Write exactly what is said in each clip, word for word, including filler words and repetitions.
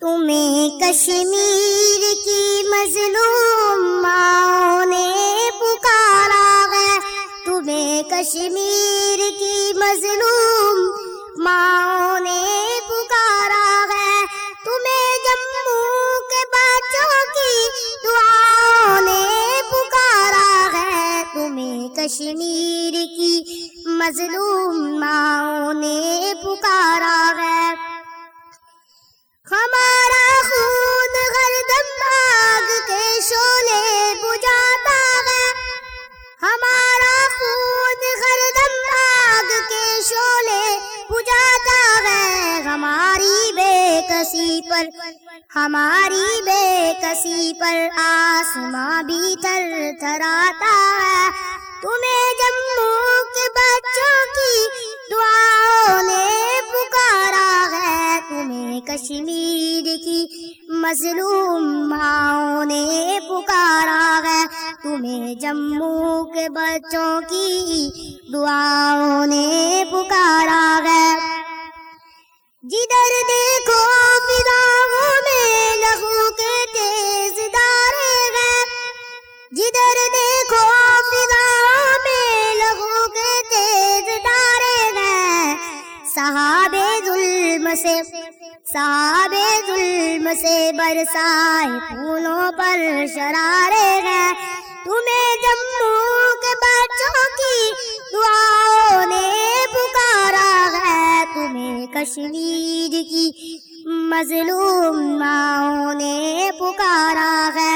تمہیں کشمیر کی مظلوم ماؤں نے پکارا ہے، تمہیں کشمیر کی مظلوم ماؤں نے پکارا ہے، تمہیں جموں کے بچوں کی دعاؤں نے پکارا ہے، تمہیں کشمیر کی مظلوم ماؤں نے پکارا ہے۔ ہمارا خون ہردم آگ کے شعلے بجھاتا ہے، ہمارا خون ہردم آگ کے شعلے بجھاتا ہے، ہماری بے کسی پر ہماری بے کسی پر آسماں بھی تھر تھراتا ہے، تمہیں جموں کے بچوں کی دعاؤں نے پکارا ہے، تمہیں کشمیر کی مظلوم ماؤں نے پکارا ہے، تمہیں جموں کے بچوں کی دعاؤں نے پکارا ہے۔ جدھر دیکھو فضاؤں میں لہو کے تیز دھارے ہیں، جدھر دیکھو فضاؤں میں لہو کے تیز دھارے ہیں، صحابِ ظلم سے صحابِ ظلم سے برسائے پھولوں پر شرارے ہیں، تمہیں جموں کے بچوں کی دعاؤں نے پکارا ہے، تمہیں کشمیر کی مظلوم ماؤں نے پکارا ہے۔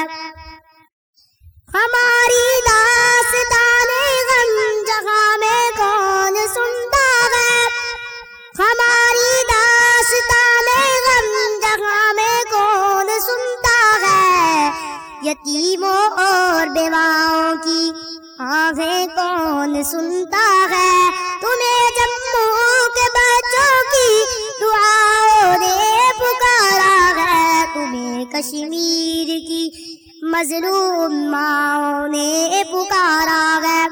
ہماری داستان غم جہاں میں کون سنتا ہے، ہماری داستان غم جہاں میں کون سنتا ہے، یتیموں اور بیواؤں کی آہیں کون سنتا ہے، تمہیں جموں کے بچوں کی دعاؤں نے پکارا ہے، تمہیں کشمیر کی مظلوم ماؤں نے پکارا ہے۔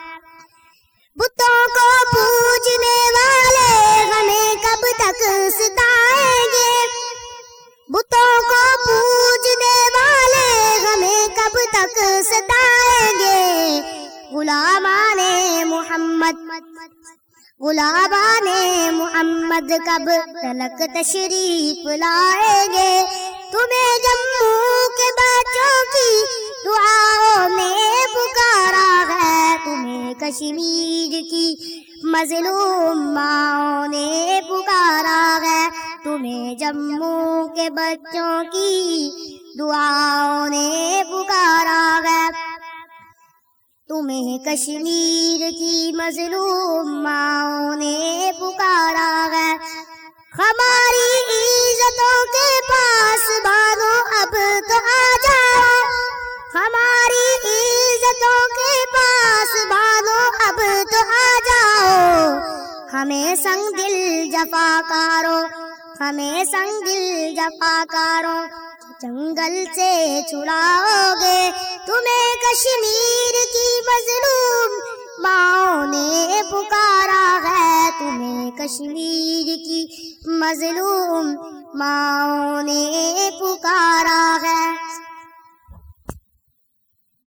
بتوں کو پوجنے والے ہمیں کب تک ستائیں گے، بتوں کو پوجنے والے ہمیں کب تک ستائیں گے، غلامان محمد غلامان محمد کب تلک تشریف لائیں گے، تمہیں جموں کے بچوں کی دعاؤں نے پکارا ہے، تمہیں کشمیر کی مظلوم ماؤں نے پکارا ہے، تمہیں جموں کے بچوں کی دعاؤں نے پکارا ہے، تمہیں کشمیر کی مظلوم ماؤں نے پکارا ہے۔ ہماری عزتوں کے پاس بانو اب تو آ جاؤ، ہماری عزتوں کے پاس بانو اب تو آ جاؤ، ہمیں سنگ دل جفاکاروں ہمیں سنگ دل جفاکاروں جنگل سے چھڑاؤ گے، تمہیں کشمیر کی مظلوم ماؤں نے پکارا ہے، تمہیں کشمیر کی مظلوم ماؤں نے پکارا ہے۔